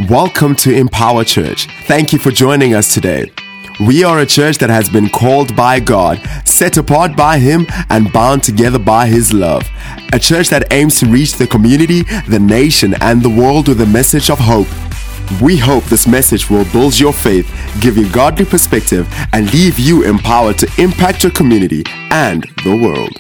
Welcome to Empower Church. Thank you for joining us today. We are a church that has been called by God, set apart by Him, and bound together by His love. A church that aims to reach the community, the nation, and the world with a message of hope. We hope this message will build your faith, give you godly perspective, and leave you empowered to impact your community and the world.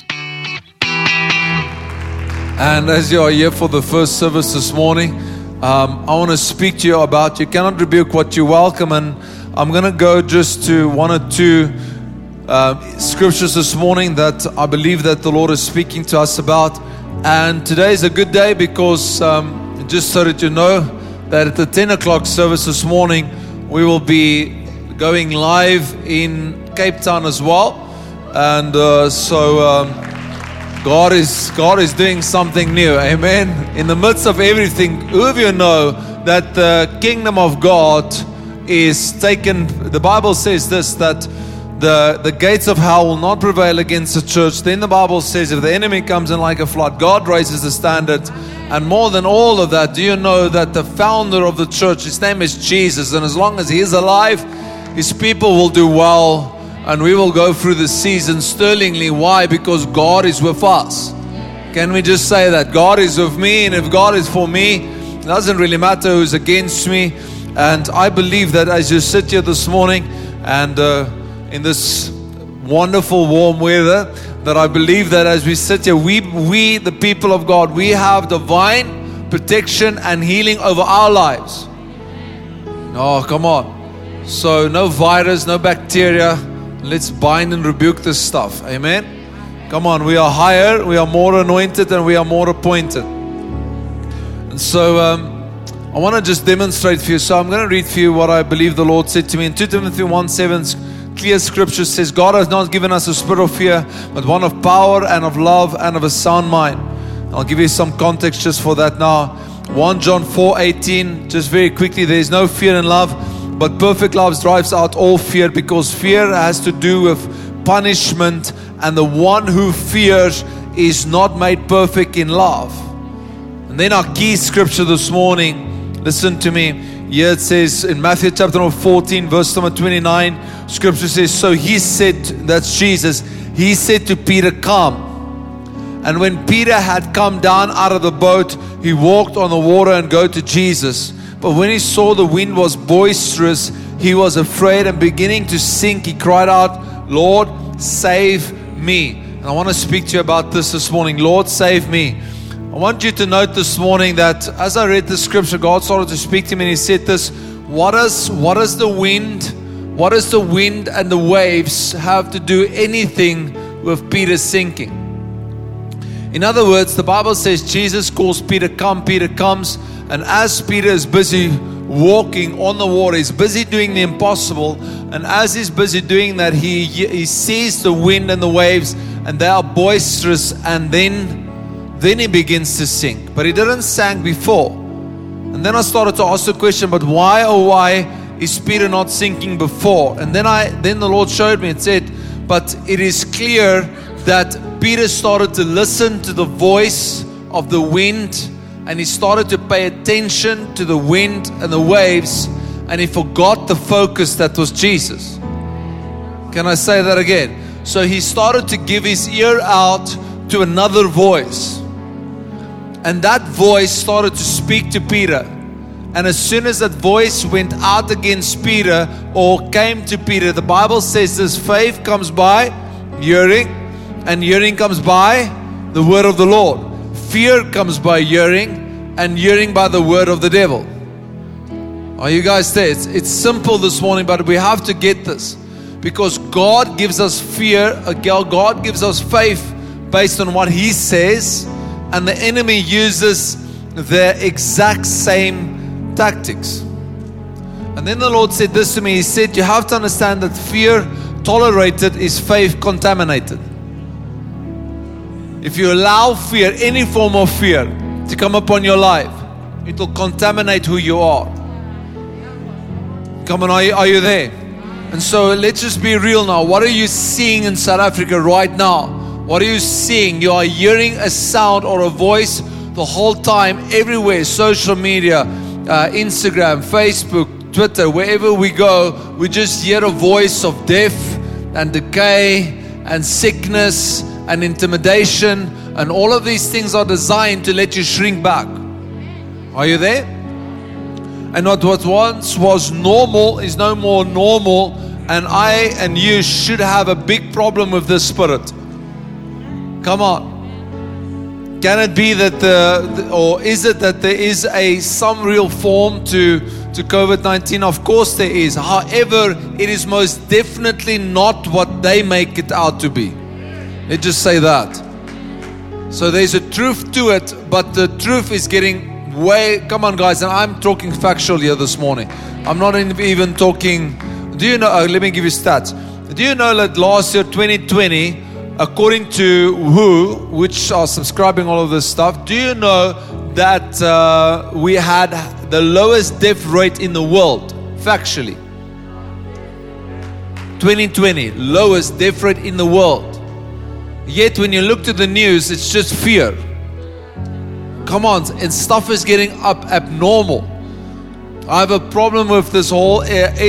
And as you are here for the first service this morning, I want to speak to you about you cannot rebuke what you welcome. And I'm going to go just to one or two scriptures this morning that I believe that the Lord is speaking to us about. And today is a good day because just so that you know that at the 10 o'clock service this morning, we will be going live in Cape Town as well. And God is doing something new. Amen. In the midst of everything, who of you know that the kingdom of God is taken? The Bible says this, that the gates of hell will not prevail against the church. Then the Bible says if the enemy comes in like a flood, God raises the standard. And more than all of that, do you know that the founder of the church, his name is Jesus, and as long as he is alive, his people will do well. And we will go through the season sterlingly. Why? Because God is with us. Can we just say that? God is with me, and if God is for me, it doesn't really matter who's against me. And I believe that as you sit here this morning and in this wonderful warm weather, that I believe that as we sit here, we the people of God, we have divine protection and healing over our lives. Oh, come on. So no virus, no bacteria. Let's bind and rebuke this stuff. Amen. Come on, we are higher, we are more anointed, and we are more appointed. And so I want to just demonstrate for you. So I'm going to read for you what I believe the Lord said to me in 2 Timothy 1:7. Clear scripture says, God has not given us a spirit of fear, but one of power and of love and of a sound mind. I'll give you some context just for that now. 1 John 4:18, just very quickly, there is no fear in love, but perfect love drives out all fear, because fear has to do with punishment, and the one who fears is not made perfect in love. And then our key scripture this morning, listen to me. Here it says in Matthew chapter number 14, verse number 29, scripture says, so he said, that's Jesus, he said to Peter, come. And when Peter had come down out of the boat, he walked on the water and go to Jesus. But when he saw the wind was boisterous, he was afraid, and beginning to sink, he cried out, Lord, save me. And I want to speak to you about this morning. Lord, save me. I want you to note this morning that as I read the scripture, God started to speak to me, and He said this, what does the wind and the waves have to do anything with Peter sinking? In other words, the Bible says Jesus calls Peter, come. Peter comes. And as Peter is busy walking on the water, he's busy doing the impossible. And as he's busy doing that, he sees the wind and the waves, and they are boisterous. And then he begins to sink. But he didn't sink before. And then I started to ask the question, but why, oh why, is Peter not sinking before? And then the Lord showed me, it said, but it is clear that Peter started to listen to the voice of the wind, and he started to pay attention to the wind and the waves, and he forgot the focus that was Jesus. Can I say that again? So he started to give his ear out to another voice, and that voice started to speak to Peter. And as soon as that voice went out against Peter or came to Peter, the Bible says this, faith comes by hearing, and hearing comes by the word of the Lord. Fear comes by hearing, and hearing by the word of the devil. Are you guys there? It's simple this morning, but we have to get this. Because God gives us fear, God gives us faith based on what He says, and the enemy uses the exact same tactics. And then the Lord said this to me. He said, you have to understand that fear tolerated is faith contaminated. If you allow fear, any form of fear, to come upon your life, it will contaminate who you are. Come on, are you there? And so let's just be real now. What are you seeing in South Africa right now? What are you seeing? You are hearing a sound or a voice the whole time, everywhere, social media, Instagram, Facebook, Twitter, wherever we go, we just hear a voice of death and decay and sickness and intimidation, and all of these things are designed to let you shrink back. Are you there? And what once was normal is no more normal, and I and you should have a big problem with this spirit. Come on. Can it be that or is it that there is some real form to COVID-19? Of course there is. However, it is most definitely not what they make it out to be. Let's just say that. So there's a truth to it, but the truth is getting come on guys, and I'm talking factual here this morning. I'm not even talking, do you know, let me give you stats. Do you know that last year, 2020, according to WHO, which are subscribing all of this stuff, do you know that we had the lowest death rate in the world, factually? 2020, lowest death rate in the world. Yet when you look to the news, it's just fear. Come on, and stuff is getting abnormal. I have a problem with this whole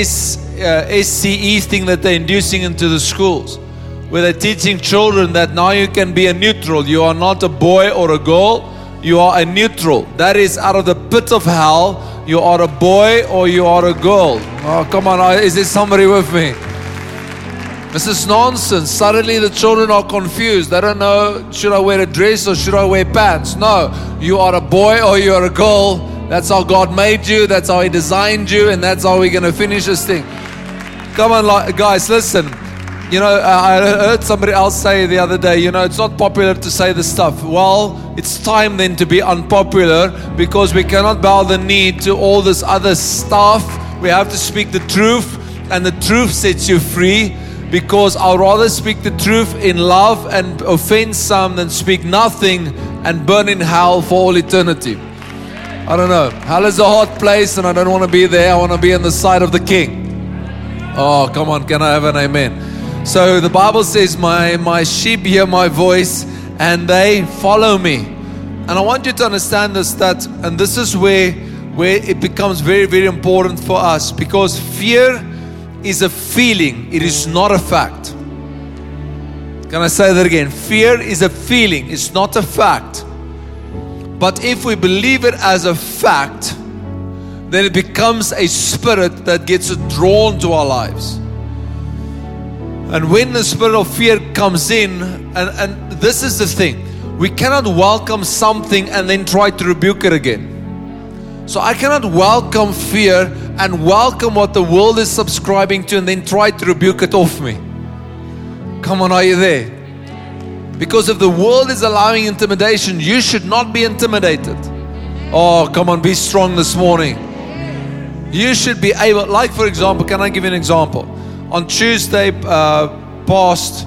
SCE thing that they're inducing into the schools, where they're teaching children that now you can be a neutral. You are not a boy or a girl, you are a neutral. That is out of the pit of hell. You are a boy or you are a girl. Oh, come on, is there somebody with me? This is nonsense. Suddenly the children are confused. They don't know, should I wear a dress or should I wear pants? No, you are a boy or you are a girl. That's how God made you. That's how He designed you. And that's how we're going to finish this thing. Come on, guys, listen. You know, I heard somebody else say the other day, you know, it's not popular to say this stuff. Well, it's time then to be unpopular, because we cannot bow the knee to all this other stuff. We have to speak the truth, and the truth sets you free. Because I'd rather speak the truth in love and offend some than speak nothing and burn in hell for all eternity. I don't know. Hell is a hot place, and I don't want to be there. I want to be on the side of the King. Oh, come on. Can I have an amen? So the Bible says, my sheep hear my voice and they follow me. And I want you to understand this, and this is where it becomes very, very important for us, because fear is a feeling. It is not a fact. Can I say that again? Fear is a feeling. It's not a fact. But if we believe it as a fact, then it becomes a spirit that gets drawn to our lives. And when the spirit of fear comes in, and this is the thing, we cannot welcome something and then try to rebuke it again. So I cannot welcome fear and welcome what the world is subscribing to and then try to rebuke it off me. Come on, are you there? Because if the world is allowing intimidation, you should not be intimidated. Oh, come on, be strong this morning. You should be able, like for example, can I give you an example? On Tuesday past,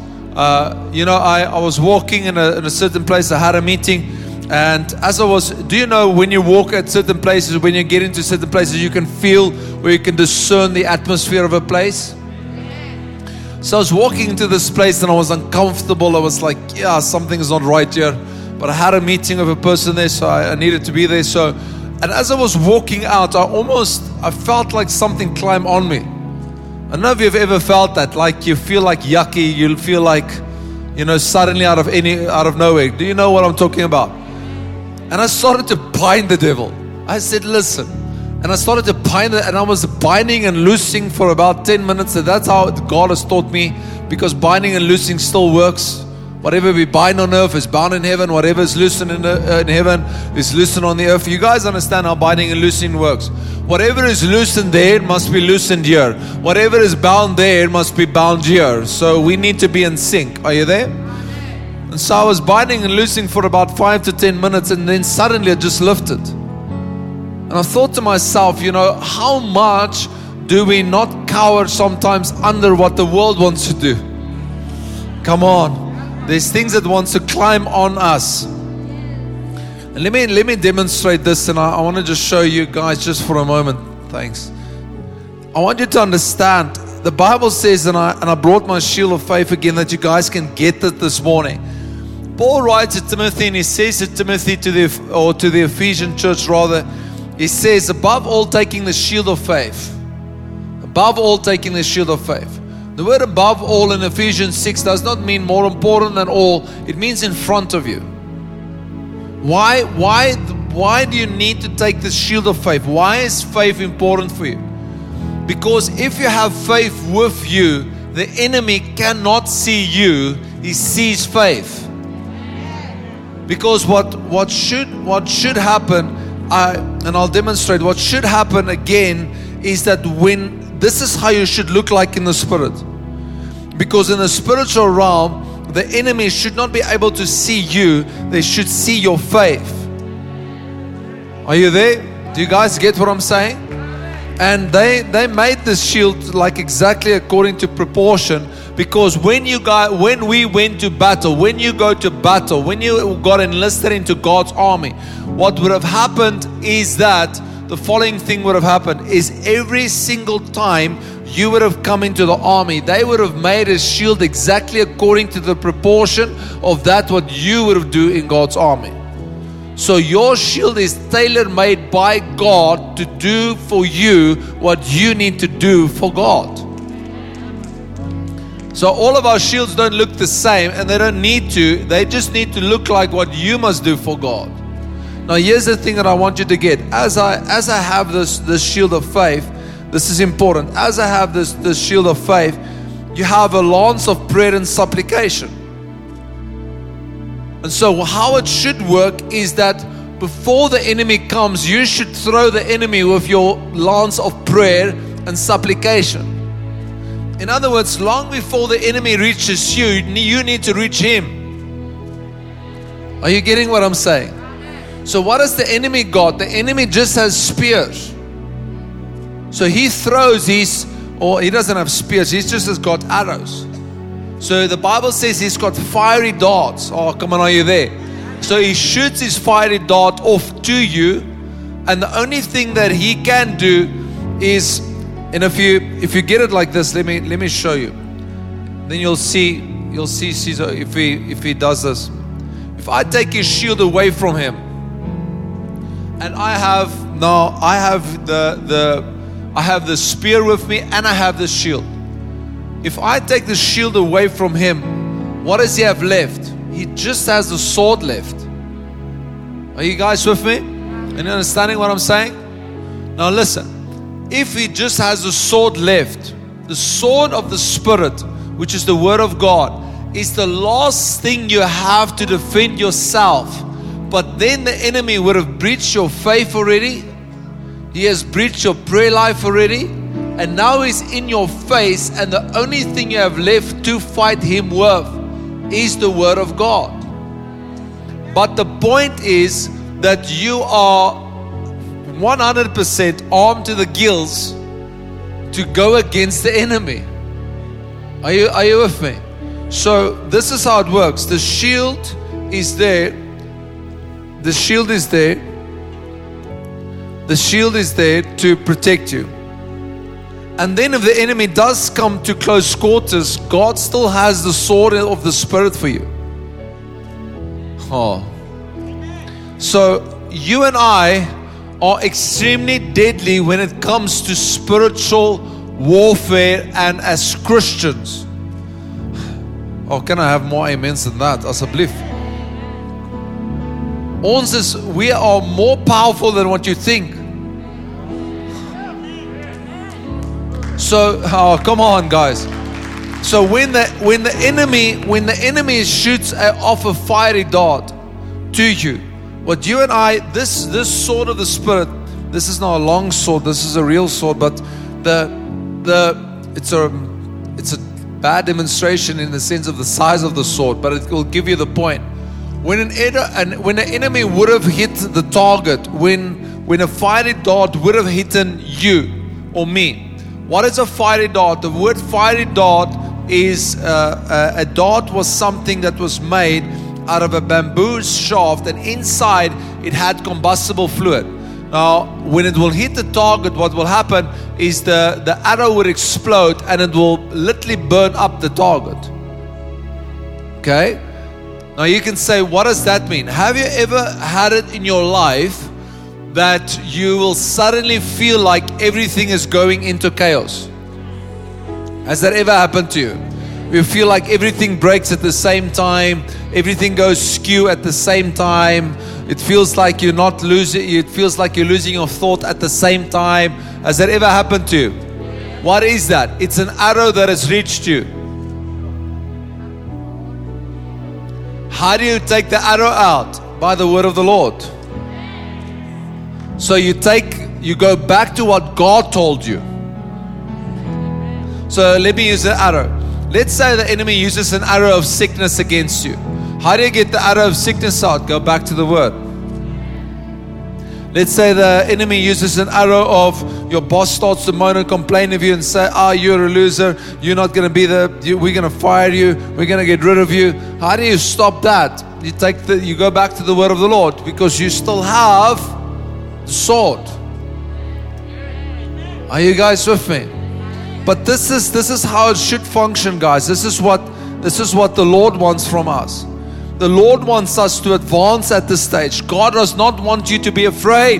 I was walking in a certain place. I had a meeting. And as I was, do you know when you walk at certain places, when you get into certain places, you can feel, where you can discern the atmosphere of a place? So I was walking into this place and I was uncomfortable. I was like, yeah, something is not right here. But I had a meeting with a person there, so I needed to be there. And as I was walking out, I felt like something climb on me. I don't know if you've ever felt that, like you feel like yucky, you feel like, suddenly out of nowhere. Do you know what I'm talking about? And I started to bind the devil. I said, listen. And I started to bind it, and I was binding and loosing for about 10 minutes. And that's how God has taught me, because binding and loosing still works. Whatever we bind on earth is bound in heaven. Whatever is loosened in heaven is loosened on the earth. You guys understand how binding and loosing works. Whatever is loosened there must be loosened here. Whatever is bound there must be bound here. So we need to be in sync. Are you there? And so I was binding and loosing for about 5 to 10 minutes, and then suddenly it just lifted. And I thought to myself, how much do we not cower sometimes under what the world wants to do? Come on. There's things that wants to climb on us. And let me demonstrate this, and I want to just show you guys just for a moment. Thanks. I want you to understand, the Bible says, and I brought my shield of faith again, that you guys can get it this morning. Paul writes to Timothy, and he says to Timothy, to the Ephesian church rather, He says, above all, taking the shield of faith. Above all, taking the shield of faith. The word above all in Ephesians 6 does not mean more important than all. It means in front of you. Why do you need to take the shield of faith? Why is faith important for you? Because if you have faith with you, the enemy cannot see you. He sees faith. Because what should happen, and I'll demonstrate, what should happen again is that this is how you should look like in the spirit. Because in the spiritual realm, the enemy should not be able to see you. They should see your faith. Are you there? Do you guys get what I'm saying? And they made this shield like exactly according to proportion. Because when we went to battle, when you go to battle, when you got enlisted into God's army, what would have happened is that the following thing would have happened is every single time you would have come into the army, they would have made a shield exactly according to the proportion of that what you would have do in God's army. So your shield is tailor-made by God to do for you what you need to do for God. So all of our shields don't look the same, and they don't need to. They just need to look like what you must do for God. Now here's the thing that I want you to get. As I have this shield of faith, this is important. As I have this shield of faith, you have a lance of prayer and supplication. And so how it should work is that before the enemy comes, you should throw the enemy with your lance of prayer and supplication. In other words, long before the enemy reaches you, you need to reach him. Are you getting what I'm saying? So what has the enemy got? The enemy just has spears. So he throws he doesn't have spears, he just has got arrows. So the Bible says he's got fiery darts. Oh, come on, are you there? So he shoots his fiery dart off to you, and the only thing that he can do is, and if you get it like this, let me show you. Then you'll see Caesar if he does this. If I take his shield away from him, and I have the spear with me, and I have the shield. If I take the shield away from him, what does he have left? He just has the sword left. Are you guys with me? Are you understanding what I'm saying? Now listen, if he just has the sword left, the sword of the Spirit, which is the Word of God, is the last thing you have to defend yourself. But then the enemy would have breached your faith already. He has breached your prayer life already. And now he's in your face, and the only thing you have left to fight him with is the Word of God. But the point is that you are 100% armed to the gills to go against the enemy. Are you with me? So this is how it works. The shield is there. The shield is there. The shield is there to protect you. And then if the enemy does come to close quarters, God still has the sword of the Spirit for you. Oh. So you and I are extremely deadly when it comes to spiritual warfare and as Christians. Oh, can I have more amens than that? Asseblief. We are more powerful than what you think. So, come on, guys. So when the enemy shoots off a fiery dart to you, what you and I, this sword of the Spirit, this is not a long sword. This is a real sword, but it's a bad demonstration in the sense of the size of the sword, but it will give you the point. When an enemy would have hit the target, when a fiery dart would have hit you or me. What is a fiery dart? The word fiery dart is a dart was something that was made out of a bamboo shaft, and inside it had combustible fluid. Now, when it will hit the target, what will happen is the arrow will explode, and it will literally burn up the target. Okay? Now you can say, what does that mean? Have you ever had it in your life that you will suddenly feel like everything is going into chaos. Has that ever happened to you? You feel like everything breaks at the same time, everything goes skew at the same time. It feels like you're not losing, it feels like you're losing your thought at the same time. Has that ever happened to you? What is that? It's an arrow that has reached you. How do you take the arrow out? By the word of the Lord. So you go back to what God told you. So let me use an arrow. Let's say the enemy uses an arrow of sickness against you. How do you get the arrow of sickness out? Go back to the word. Let's say the enemy uses an arrow of your boss starts to moan and complain of you and say, you're a loser. You're not going to be we're going to fire you. We're going to get rid of you. How do you stop that? You go back to the word of the Lord, because you still have the sword. Are you guys with me? But this is how it should function, guys. This is what the Lord wants from us. The Lord wants us to advance at this stage. God does not want you to be afraid.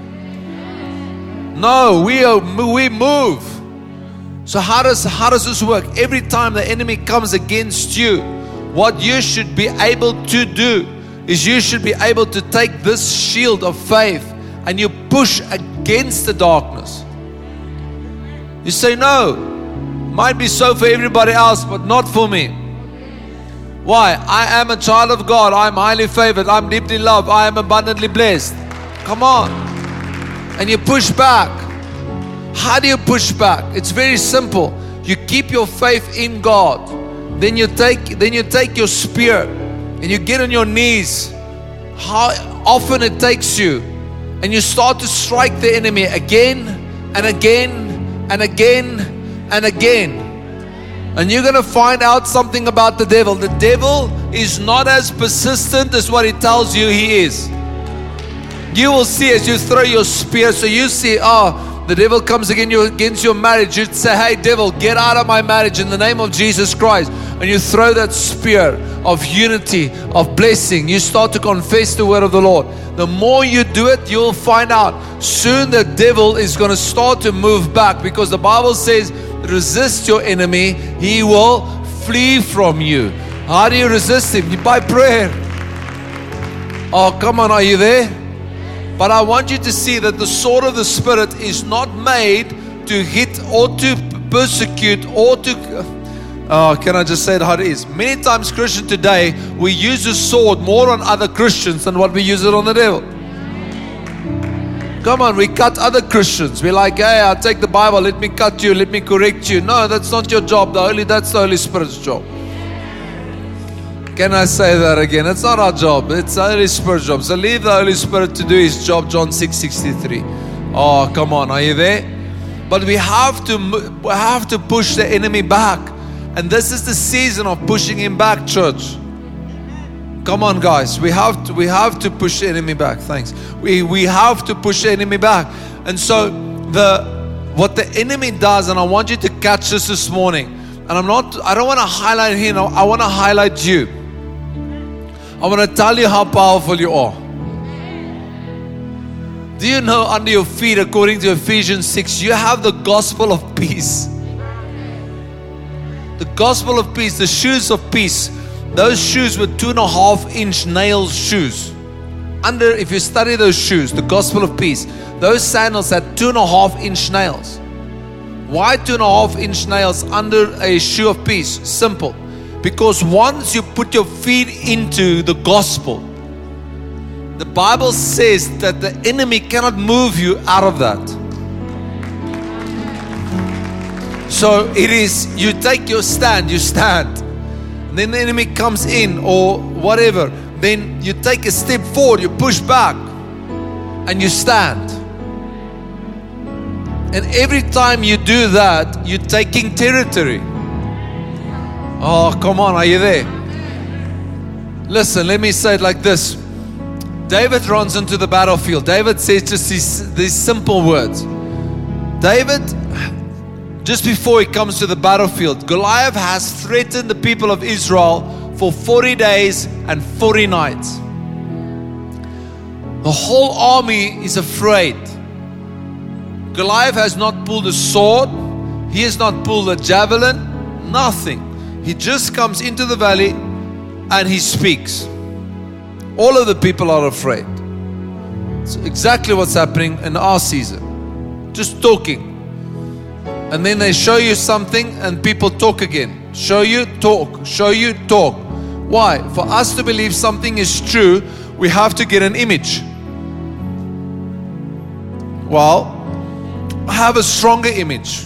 No, we move. So how does this work? Every time the enemy comes against you, what you should be able to do is you should be able to take this shield of faith and you push against the darkness. You say, no, might be so for everybody else, but not for me. Why? I am a child of God. I'm highly favored. I'm deeply loved. I am abundantly blessed. Come on. And you push back. How do you push back? It's very simple. You keep your faith in God. Then you take your spear and you get on your knees. How often it takes you, and you start to strike the enemy again and again and again and again. And you're going to find out something about the devil. The devil is not as persistent as what he tells you he is. You will see as you throw your spear. So you see, the devil comes against your marriage. You'd say, hey devil, get out of my marriage in the name of Jesus Christ. And you throw that spear of unity, of blessing. You start to confess the word of the Lord. The more you do it, you'll find out soon the devil is going to start to move back, because the Bible says, resist your enemy, he will flee from you. How do you resist him? By prayer. Oh, come on, are you there? But I want you to see that the sword of the Spirit is not made to hit or to persecute or to... can I just say it how it is? Many times Christians today, we use the sword more on other Christians than what we use it on the devil. Come on, we cut other Christians. We're like, hey, I'll take the Bible, let me cut you, let me correct you. No, that's not your job. That's the Holy Spirit's job. Can I say that again? It's not our job. It's the Holy Spirit's job. So leave the Holy Spirit to do his job. John 6:63. Oh, come on. Are you there? But we have to push the enemy back. And this is the season of pushing him back, church. Come on, guys. We have to push the enemy back. Thanks. We have to push the enemy back. And so what the enemy does, and I want you to catch this morning. And I don't want to highlight him. I want to highlight you. I want to tell you how powerful you are. Do you know under your feet, according to Ephesians 6, you have the gospel of peace. The gospel of peace, the shoes of peace. Those shoes were 2.5-inch nail shoes. If you study those shoes, the gospel of peace, those sandals had 2.5-inch nails. Why 2.5-inch nails under a shoe of peace? Simple. Because once you put your feet into the gospel, the Bible says that the enemy cannot move you out of that. So it is, you take your stand, you stand. Then the enemy comes in or whatever. Then you take a step forward, you push back, and you stand. And every time you do that, you're taking territory. Oh, come on, are you there? Listen, let me say it like this. David runs into the battlefield. David says just these simple words. David, just before he comes to the battlefield, Goliath has threatened the people of Israel for 40 days and 40 nights. The whole army is afraid. Goliath has not pulled a sword. He has not pulled a javelin. Nothing. He just comes into the valley and he speaks. All of the people are afraid. It's exactly what's happening in our season. Just talking. And then they show you something and people talk again. Show you, talk. Show you, talk. Why? For us to believe something is true, we have to get an image. Well, I have a stronger image.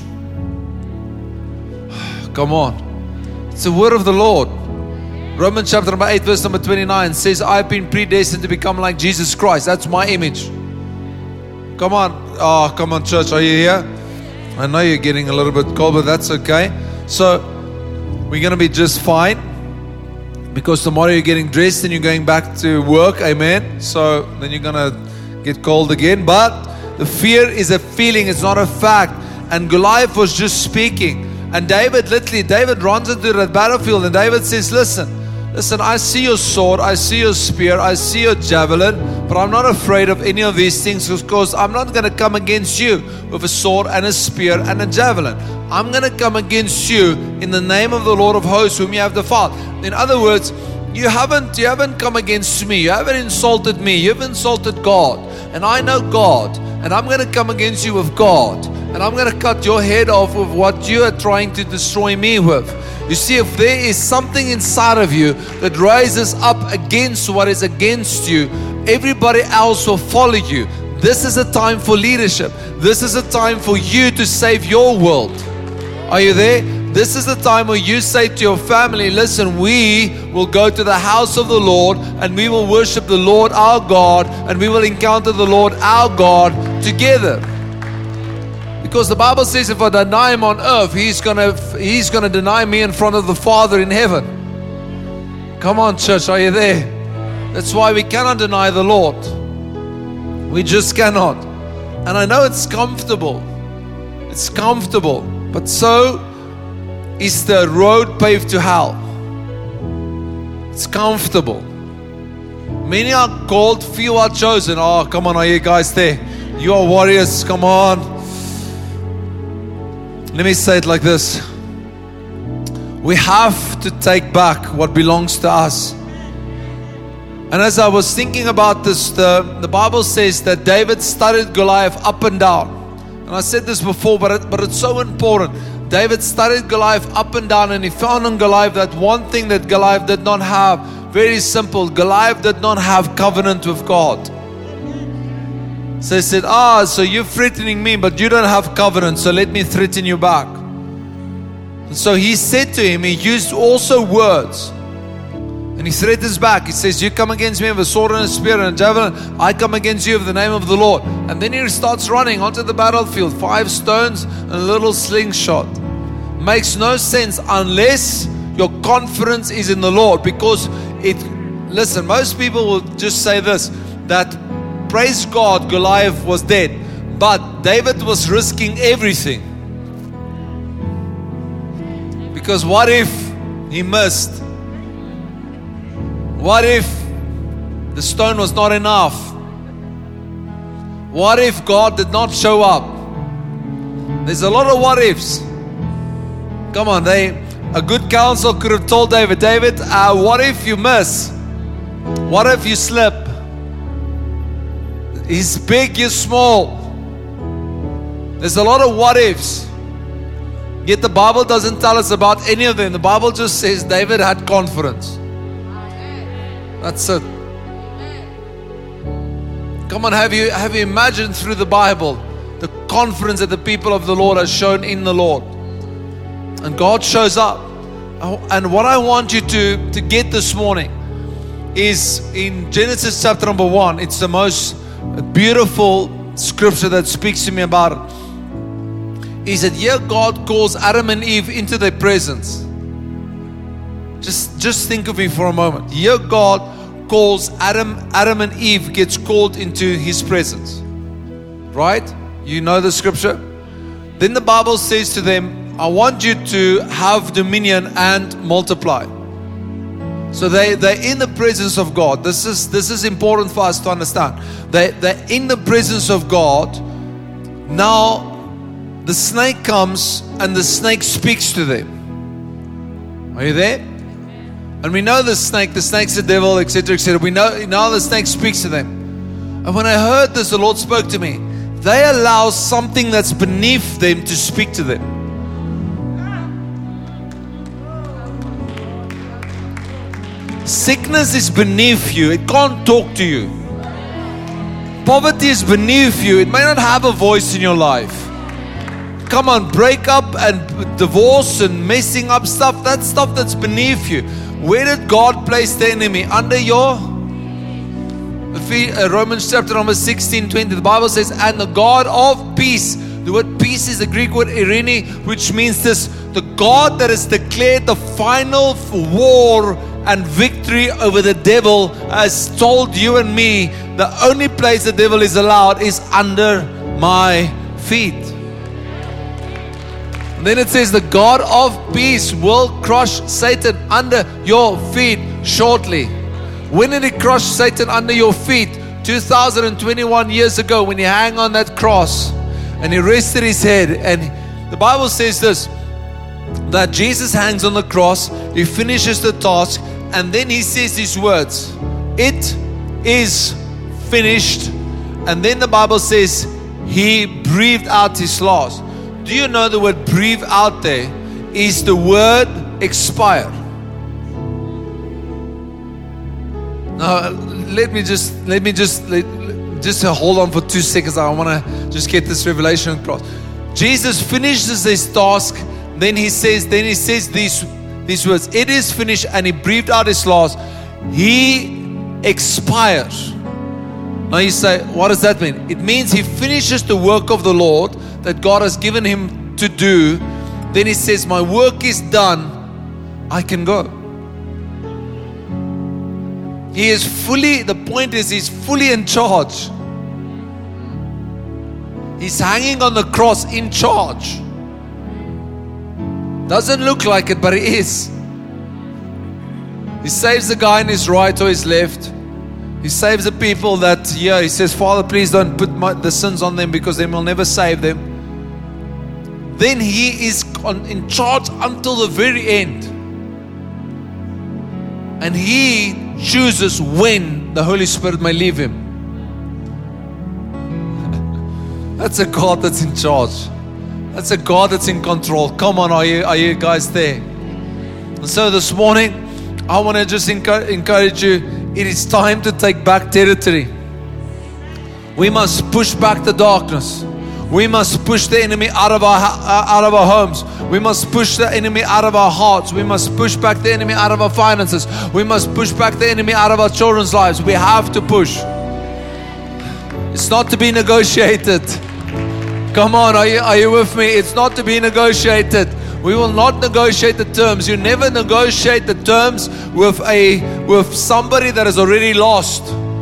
Come on. It's the word of the Lord. Romans chapter number 8 verse number 29 says, I've been predestined to become like Jesus Christ. That's my image. Come on. Oh, come on, church. Are you here? I know you're getting a little bit cold, but that's okay. So, we're going to be just fine. Because tomorrow you're getting dressed and you're going back to work. Amen. So, then you're going to get cold again. But the fear is a feeling. It's not a fact. And Goliath was just speaking. And David runs into the battlefield and David says, listen, I see your sword, I see your spear, I see your javelin, but I'm not afraid of any of these things because I'm not going to come against you with a sword and a spear and a javelin. I'm going to come against you in the name of the Lord of hosts whom you have defiled. In other words, you haven't come against me, you haven't insulted me, you've insulted God. And I know God, and I'm going to come against you with God. And I'm going to cut your head off with what you are trying to destroy me with. You see, if there is something inside of you that rises up against what is against you, everybody else will follow you. This is a time for leadership. This is a time for you to save your world. Are you there? This is the time where you say to your family, listen, we will go to the house of the Lord and we will worship the Lord our God and we will encounter the Lord our God together. Because the Bible says if I deny Him on earth, He's gonna deny me in front of the Father in heaven. Come on, church, are you there? That's why we cannot deny the Lord. We just cannot. And I know it's comfortable. It's comfortable. But so is the road paved to hell. It's comfortable. Many are called, few are chosen. Oh, come on, are you guys there? You are warriors, come on. Let me say it like this. We have to take back what belongs to us. And as I was thinking about this, the Bible says that David studied Goliath up and down. And I said this before, but it's so important. David studied Goliath up and down, and he found in Goliath that one thing that Goliath did not have. Very simple. Goliath did not have covenant with God. So he said, so you're threatening me, but you don't have covenant, so let me threaten you back. And so he said to him, he used also words. And he threatens back. He says, you come against me with a sword and a spear and a javelin. I come against you with the name of the Lord. And then he starts running onto the battlefield. 5 stones and a little slingshot. Makes no sense unless your confidence is in the Lord. Because listen, most people will just say this, that praise God, Goliath was dead. But David was risking everything. Because what if he missed? What if the stone was not enough? What if God did not show up? There's a lot of what ifs. Come on, a good counsel could have told David, what if you miss? What if you slip? He's big, you're small. There's a lot of what ifs. Yet the Bible doesn't tell us about any of them. The Bible just says David had confidence. That's it. Come on, have you imagined through the Bible the confidence that the people of the Lord are shown in the Lord? And God shows up. And what I want you to get this morning is in Genesis chapter number 1. It's the most beautiful scripture that speaks to me about it. Is that here God calls Adam and Eve into their presence. Just think of me for a moment. Here God calls Adam and Eve gets called into His presence. Right? You know the scripture? Then the Bible says to them, I want you to have dominion and multiply. So they're in the presence of God. This is important for us to understand. They're in the presence of God. Now the snake comes and the snake speaks to them. Are you there? And we know the snake's the devil, etc., etc. We know now the snake speaks to them. And when I heard this, the Lord spoke to me. They allow something that's beneath them to speak to them. Sickness is beneath you. It can't talk to you. Poverty is beneath you. It may not have a voice in your life. Come on, break up and divorce and messing up stuff. That's stuff that's beneath you. Where did God place the enemy? Under your Romans chapter number 16:20. The Bible says, and the God of peace. The word peace is the Greek word eirene, which means this: the God that has declared the final war and victory over the devil has told you and me the only place the devil is allowed is under my feet. And then it says the God of peace will crush Satan under your feet shortly. When did he crush Satan under your feet? 2021 years ago, when he hung on that cross and he rested his head. And the Bible says this, that Jesus hangs on the cross, he finishes the task, and then he says these words, it is finished. And then the Bible says he breathed out his last. Do you know the word breathe out there is the word expire? Now let me just hold on for 2 seconds. I want to just get this revelation across. Jesus finishes his task, then he says these words, it is finished, and he breathed out his last. He expires. Now you say, what does that mean? It means he finishes the work of the Lord that God has given him to do. Then he says, my work is done, I can go. He is fully, the point is he's fully in charge. He's hanging on the cross in charge. Doesn't look like it, but he is. He saves the guy on his right or his left. He saves the people that, he says, Father, please don't put the sins on them, because then we'll never save them. Then he is in charge until the very end. And he chooses when the Holy Spirit may leave him. That's a God that's in charge. That's a God that's in control. Come on, are you guys there? And so this morning, I want to just encourage you. It is time to take back territory. We must push back the darkness. We must push the enemy out of our homes. We must push the enemy out of our hearts. We must push back the enemy out of our finances. We must push back the enemy out of our children's lives. We have to push. It's not to be negotiated. Come on, are you with me? It's not to be negotiated. We will not negotiate the terms. You never negotiate the terms with somebody that has already lost.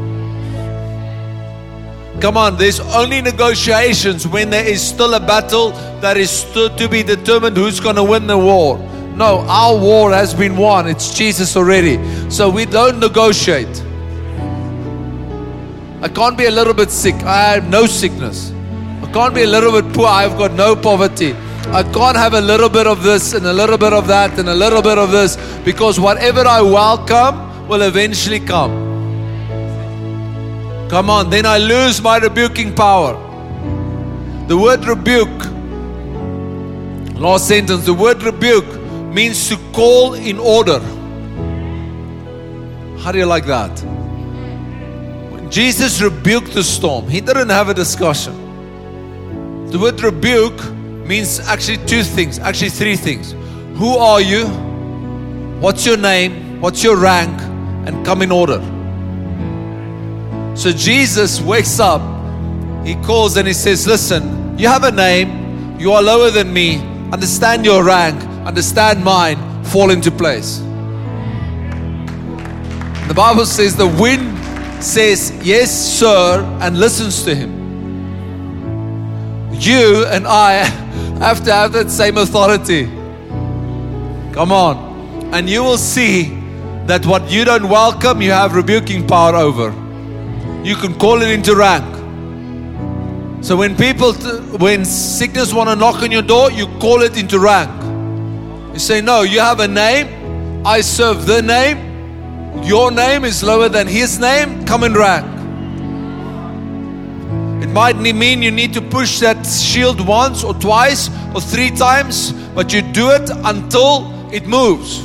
Come on, there's only negotiations when there is still a battle that is still to be determined who's going to win the war. No, our war has been won. It's Jesus already. So we don't negotiate. I can't be a little bit sick. I have no sickness. I can't be a little bit poor. I've got no poverty. I can't have a little bit of this and a little bit of that and a little bit of this, because whatever I welcome will eventually come. Come on, then I lose my rebuking power. The word rebuke, last sentence, the word rebuke means to call in order. How do you like that? When Jesus rebuked the storm, he didn't have a discussion. The word rebuke means actually three things. Who are you? What's your name? What's your rank? And come in order. So Jesus wakes up, he calls and he says, listen, you have a name, you are lower than me, understand your rank, understand mine, fall into place. The Bible says the wind says, yes, sir, and listens to him. You and I have to have that same authority. Come on. And you will see that what you don't welcome, you have rebuking power over. You can call it into rank. So when when sickness want to knock on your door, you call it into rank. You say, no, you have a name. I serve the name. Your name is lower than his name. Come in rank. It might mean you need to push that shield once or twice or 3 times, but you do it until it moves.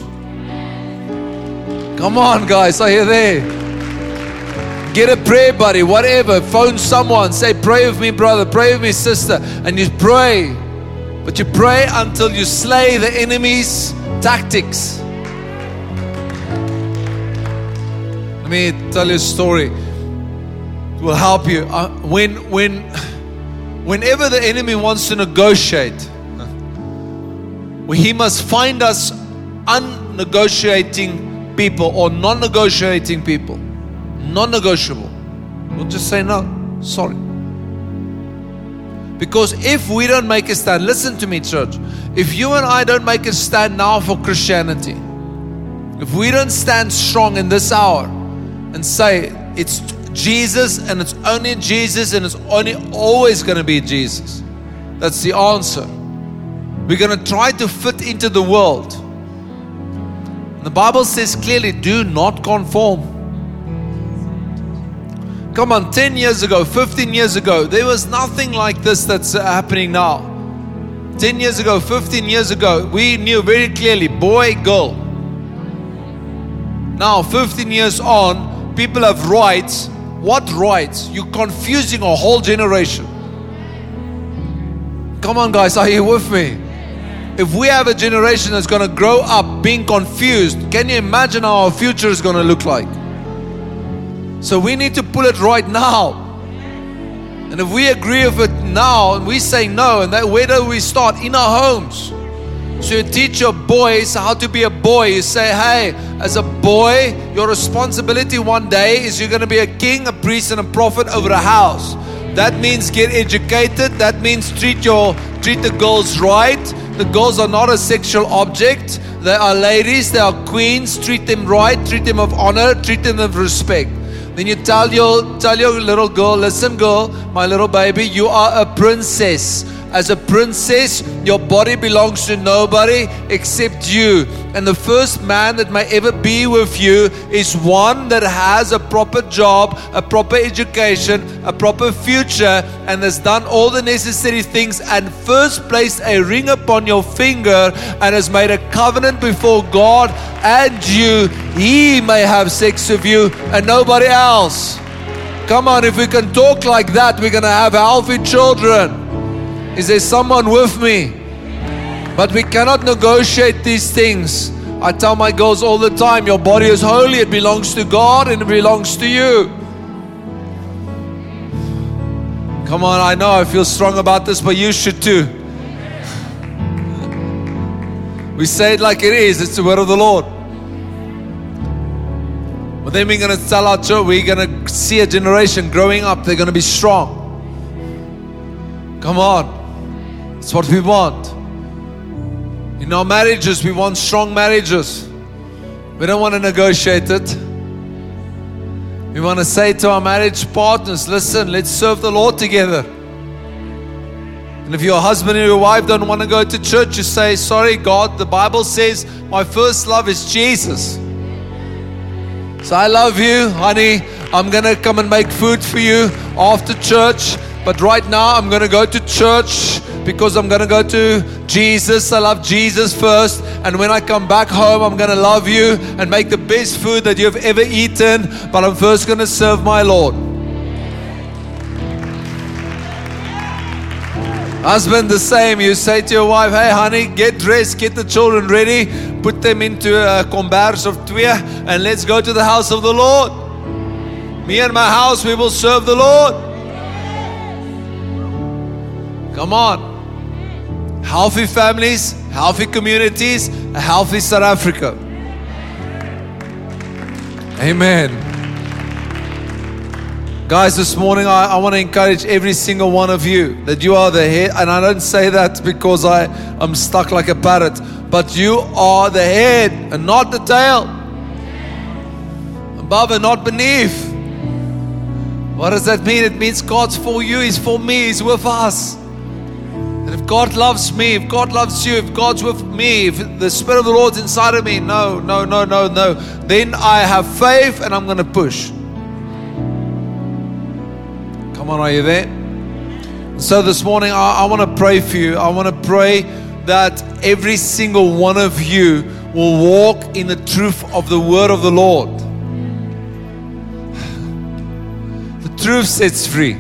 Come on, guys, are you there? Get a prayer buddy, whatever. Phone someone. Say, pray with me, brother. Pray with me, sister. And you pray. But you pray until you slay the enemy's tactics. Let me tell you a story. It will help you. Whenever the enemy wants to negotiate, he must find us unnegotiating people or non-negotiating people. Non-negotiable. We'll just say no, sorry. Because if we don't make a stand, listen to me, church. If you and I don't make a stand now for Christianity, if we don't stand strong in this hour and say it's Jesus and it's only Jesus and it's only always going to be Jesus, that's the answer. We're going to try to fit into the world. And the Bible says clearly, do not conform. Come on, 10 years ago, 15 years ago, there was nothing like this that's happening now. 10 years ago, 15 years ago, we knew very clearly, boy, girl. Now, 15 years on, people have rights. What rights? You're confusing a whole generation. Come on, guys, are you with me? If we have a generation that's going to grow up being confused, can you imagine how our future is going to look like? So we need to pull it right now. And if we agree with it now and we say no, and where do we start? In our homes. So you teach your boys how to be a boy. You say, hey, as a boy, your responsibility one day is you're going to be a king, a priest, and a prophet over a house. That means get educated. That means treat the girls right. The girls are not a sexual object. They are ladies. They are queens. Treat them right. Treat them of honor. Treat them with respect. Then you tell your little girl, listen girl, my little baby, you are a princess. As a princess, your body belongs to nobody except you. And the first man that may ever be with you is one that has a proper job, a proper education, a proper future, and has done all the necessary things and first placed a ring upon your finger and has made a covenant before God and you. He may have sex with you and nobody else. Come on, if we can talk like that, we're going to have healthy children. Is there someone with me? But we cannot negotiate these things. I tell my girls all the time, your body is holy, it belongs to God and it belongs to you. Come on, I know I feel strong about this, but you should too. We say it like it is, it's the word of the Lord. But then we're going to tell our children, we're going to see a generation growing up, they're going to be strong. Come on. It's what we want. In our marriages, we want strong marriages. We don't want to negotiate it. We want to say to our marriage partners, listen, let's serve the Lord together. And if your husband and your wife don't want to go to church, you say, sorry, God, the Bible says my first love is Jesus. So I love you, honey. I'm going to come and make food for you after church. But right now, I'm going to go to church because I'm going to go to Jesus. I love Jesus first. And when I come back home, I'm going to love you and make the best food that you've ever eaten. But I'm first going to serve my Lord. Husband, the same. You say to your wife, hey, honey, get dressed, get the children ready, put them into a kombers of 2, and let's go to the house of the Lord. Me and my house, we will serve the Lord. Come on. Healthy families, healthy communities, a healthy South Africa. Amen. Guys, this morning I want to encourage every single one of you that you are the head. And I don't say that because I'm stuck like a parrot. But you are the head and not the tail. above and not beneath. What does that mean? It means God's for you, He's for me, He's with us. And if God loves me, if God loves you, if God's with me, if the Spirit of the Lord's inside of me, no, then I have faith and I'm going to push. Come on, are you there? So this morning, I want to pray for you. I want to pray that every single one of you will walk in the truth of the word of the Lord. The truth sets free.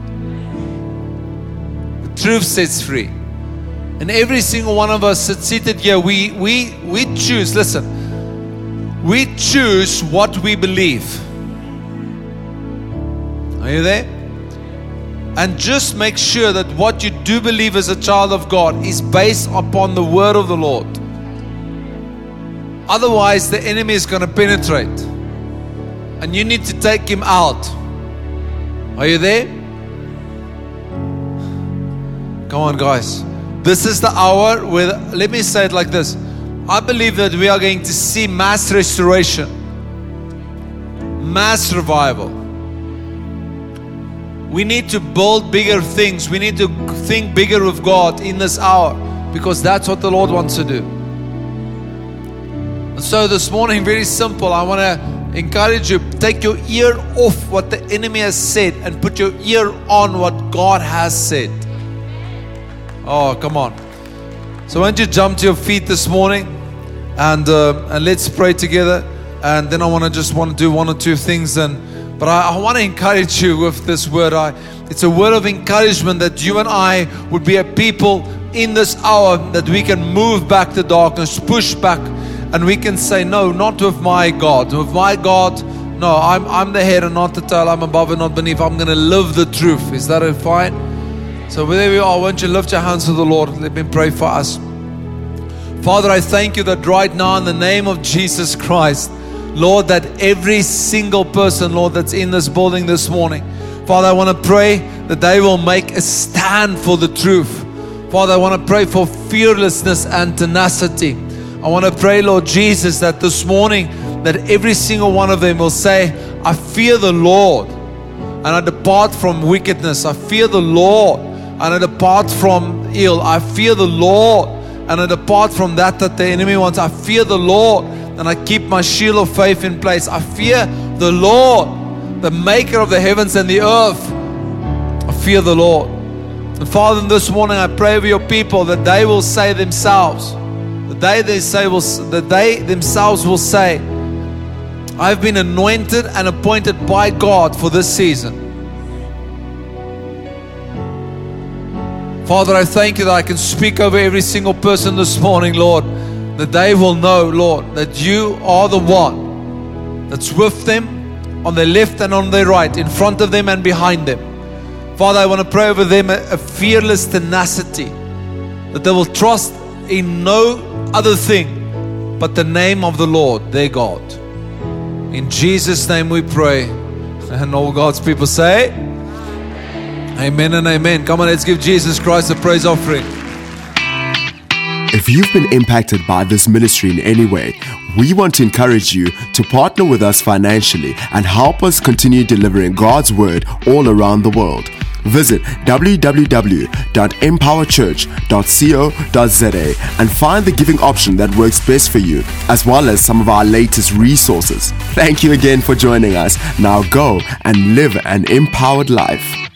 The truth sets free. And every single one of us that's seated here, we choose, listen, we choose what we believe. Are you there? And just make sure that what you do believe as a child of God is based upon the word of the Lord. Otherwise, the enemy is going to penetrate. And you need to take him out. Are you there? Come on, guys. This is the hour where, let me say it like this. I believe that we are going to see mass restoration. Mass revival. We need to build bigger things. We need to think bigger of God in this hour, because that's what the Lord wants to do. And so this morning, very simple, I want to encourage you, take your ear off what the enemy has said and put your ear on what God has said. Oh, come on. So why don't you jump to your feet this morning and let's pray together. And then I want to do one or two things. But I want to encourage you with this word. It's a word of encouragement that you and I would be a people in this hour that we can move back the darkness, push back, and we can say, no, not with my God. With my God, no, I'm the head and not the tail. I'm above and not beneath. I'm going to live the truth. Is that fine? So wherever you are, won't you lift your hands to the Lord? Let me pray for us. Father, I thank you that right now in the name of Jesus Christ, Lord, that every single person, Lord, that's in this building this morning, Father, I want to pray that they will make a stand for the truth. Father, I want to pray for fearlessness and tenacity. I want to pray, Lord Jesus, that this morning, that every single one of them will say, I fear the Lord and I depart from wickedness. I fear the Lord and I depart from ill. I fear the Lord and I depart from that the enemy wants. I fear the Lord and I keep my shield of faith in place. I fear the Lord, the maker of the heavens and the earth. I fear the Lord. And Father, this morning I pray for your people that they will say themselves, that they themselves will say, I've been anointed and appointed by God for this season. Father, I thank you that I can speak over every single person this morning, Lord, that they will know, Lord, that you are the one that's with them on their left and on their right, in front of them and behind them. Father, I want to pray over them a fearless tenacity, that they will trust in no other thing but the name of the Lord, their God. In Jesus' name we pray. And all God's people say, amen and amen. Come on, let's give Jesus Christ a praise offering. If you've been impacted by this ministry in any way, we want to encourage you to partner with us financially and help us continue delivering God's word all around the world. Visit www.empowerchurch.co.za and find the giving option that works best for you, as well as some of our latest resources. Thank you again for joining us. Now go and live an empowered life.